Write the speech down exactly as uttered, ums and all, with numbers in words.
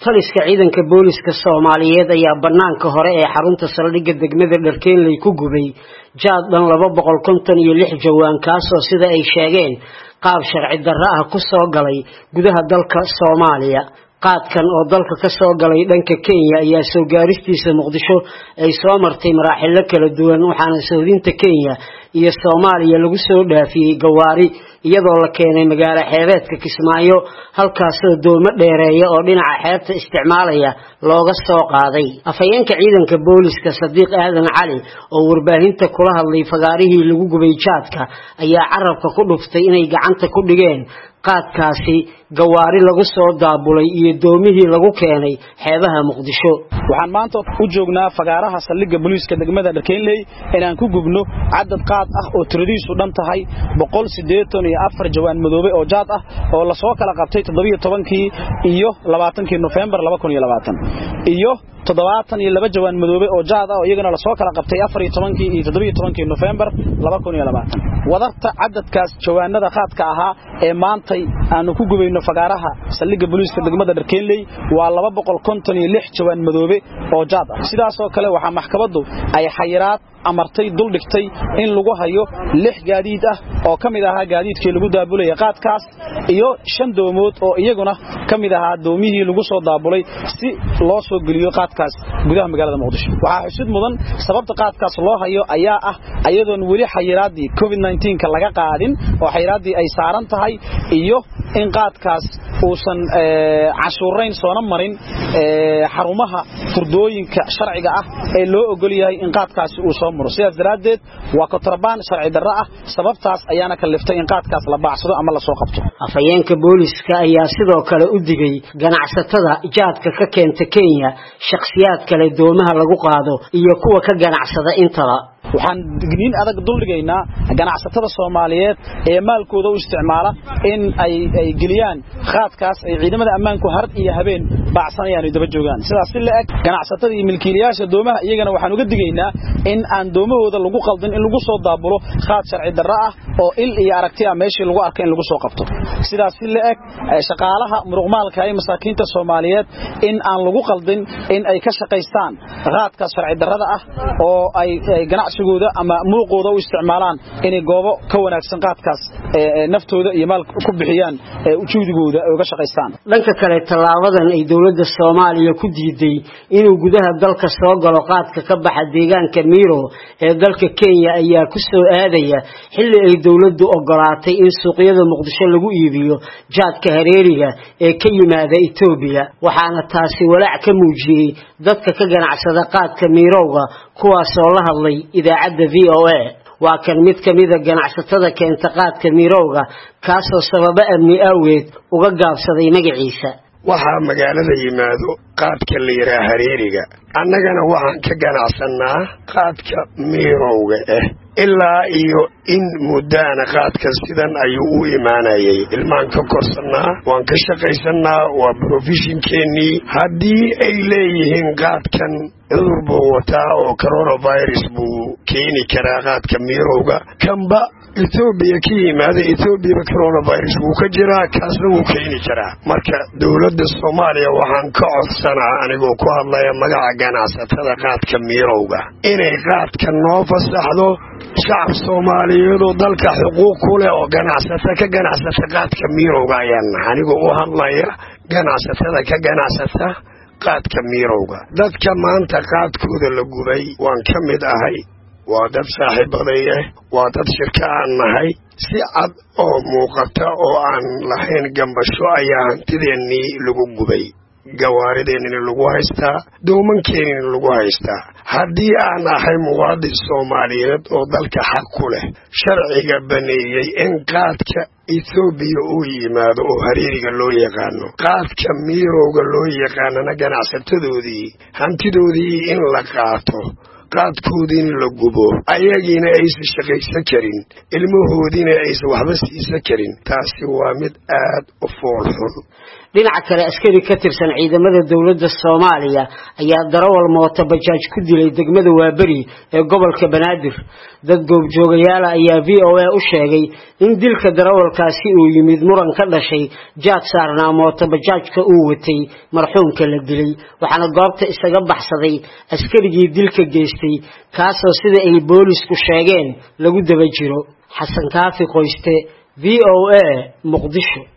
taliska ciidanka booliska Soomaaliyeed ayaa banaanka hore ee xarunta saldhigga degmada Dharkeenley ku gubay jaad dhan laba boqol konton iyo lix jawaan kaas oo sida ay sheegeen qaab sharci darro ah ku soo galay gudaha dalka Soomaaliya. qaadkan oo dalka ka soo galay dhanka Kenya ayaa soo gaaristiisa Muqdisho ay soo martay maraaxil kala duwan waxaana Saudinta Kenya iyo Soomaaliya lagu soo dhaafiyay gawaari iyadoo la keenay magaalo xeebeedka Kismaayo halkaas oo doomo dheereeya oo dhinaca xeebta isticmaalaya looga soo qaaday. afayeenka ciidanka booliska Sadiq Aadan Cali oo warbaahinta kula hadlay fagaarihii lagu gubay jaadka ayaa carabka ku dhuftay inay gacanta ku dhigeen qaadkaasi gawaari lagu soo daabulay iyo doomihii lagu keenay xeebaha Muqdisho. waxaan maanta u joognaa fagaaraha saldhigga booliska degmada Dharkeenley inaan ku gubno cadad qaad ah oo tiradiisu dhan tahay boqol siddeetan iyo afar jawaan madoobe oo jaad ah oo la soo kala qabtay toddoba iyo tobankii iyo labaatankii November laba kun iyo labaatan iyo toddobaatan iyo laba jawaan madoobe oo jaad ah oo iyagana la soo kala qabtay afar iyo tobankii iyo toddoba iyo tobankii November laba kun iyo labaatan. wadarta cadadkaas jawaanada qaadka ahaa ee maantay aanu ku gubayno fagaaraha saldhigga booliska degmada Dharkeenley waa laba boqol konton iyo lix jawaan madoobe oo jaad ah. sidaas oo kale waxa maxkamaddu ay xayiraad amartay dul dhigtay in lagu hayo lix gaadiid ah oo kamid ahaa gaadiidkii lagu daabulay qaadkaas iyo shan doomood oo iyaguna kamid ahaa doomihii lagu soo daabulay si loo soo geliyo qaadkaas gudaha magaalada Muqdisho. waxa xusid mudan sababta qaadkaas loo hayo ayaa ah ayadoon wali xayiraadii covid nineteen ka laga qaadin oo xayiraadii ay saaran tahay iyo in qaadkaas uusan cashuurayn soona marin xarumaha furdooyinka sharciga ah ee loo ogol yahay in qaadkaasi uu soo maro. sidaas daraadeed waa kontrabaan sharci darro ah sababtaas ayaana kaliftay in qaadkaas la baacsado ama la soo qabto. afayeenka booliska ayaa sidoo kale u digay ganacsatada jaadka ka keenta Kenya shakhsiyaad kale doomaha lagu qaado iyo kuwa ka ganacsada intaba. waxaan digniin adag dul dhigaynaa ganacsatada Soomaaliyeed ee maalkooda u isticmaala in ay ay geliyaan qaadkaas ay ciidamada ammaanku har iyo habeen baacsanayaan daba joogaan. sidaas si la eg ganacsatada iyo milkiilayaasha doomaha iyagana waxaan uga digaynaa in aan doomahooda lagu qaldin in lagu soo daabulo qaad sharci darro ah oo il iyo aragti ah meeshii lagu arkay in lagu soo qabto. sidaas si la eg shaqaalaha muruqmaalka ee masaakiinta Soomaaliyeed in aan lagu qaldin in ay ka shaqeystaan qaadkaas sharci darrada ah oo ay ganacsigooda ama muuqooda u isticmaalaan inay goobo ka wanaagsan qaadkaas ee naftooda iyo maal ku bixiyaan ujeedadooda ay uga shaqeystaan. dhanka kale talaabadan ay dawladda Soomaaliya ku diiday inuu gudaha dalka soo galo qaadka ka baxa deegaanka Miro ee dalka Kenya ayaa ku soo aadaya xilli ay dawladdu ogolaatay in suuqyada Muqdisho lagu iibiyo jaadka hareeriga ee ka yimaada Itoobiya waxaana taasi walaac ka muujiyay dadka ka ganacsada qaadka Mirowga kuwaas oo la hadlay idaacadda V O A. waa kan mid kamid ah ganacsatada keenta qaadka Mirowga kaas oo sababa amni awgeed uga gaabsaday magaciisa. waxaa magaalada yimaado qaadka la yiraahdo hareeriga annagana waxaan ka ganacsanaa qaadka Mirowga eh ilaa iyo in muddana qaadka sidan ayuu u imaanayay ilmaan ka korsanaa waan ka shaqaysanaa waa professionkeeni haddii ay leeyihiin qaadkan cudur buu wataa oo coronavirus buu keeni karaa qaadka Mirowga kamba Ethiopia ka yimaada Ethiopia coronavirus wuu ka jiraa kaasna wuu keeni karaa. marka dawladda Soomaaliya waxaan ka codsanaa anigoo ku hadlaya magaca ganacsatada qaadka Mirowga inay qaadka noo fasaxdo shacab Soomaaliyeed oo dalka xuquuq ku leh oo ganacsata ka ganacsata qaadka Mirowga ayaan anigoo u hadlaya ganacsatada ka ganacsata qaadka Mirowga. dadka maanta qaadkooda la gubay waan ka mid ahay waa dad saaxiibadeeya waa dad shirka aan nahay si cad oo muuqata oo aan lahayn gambasho ayaa hantideennii lagu gubay gawaarideenina lagu haystaa doomankeenina lagu haystaa. haddii aan ahay muwaadin Soomaaliyeed oo dalka xaq ku leh sharciga baneeyay in qaadka Ethiopia uu yimaado oo hareeriga loo yaqaano qaadka Mirowga loo yaqaanana ganacsatadoodii hantidoodii in la qaato qaadkoodina la gubo ayagiina aysan shaqaysan karin ilmahoodina aysan waxba siisan karin taasi waa mid aad u fool xun. dhinaca kale askari ka tirsan ciidamada dawladda Soomaaliya ayaa darawal mooto bajaaj ku dilay degmada Waabari ee gobolka Banaadir dad goobjoogayaal ayaa V O A u sheegay in dilka darawalkaasi uu yimid muran ka dhashay jaad saarnaa mooto bajaajka uu watay marxuumka la dilay waxaana goobta isaga baxsaday askarigii dilka geystay kaasoo sida ay boolisku sheegeen lagu daba jiro xasan kaafi qoyste V O A Muqdisho.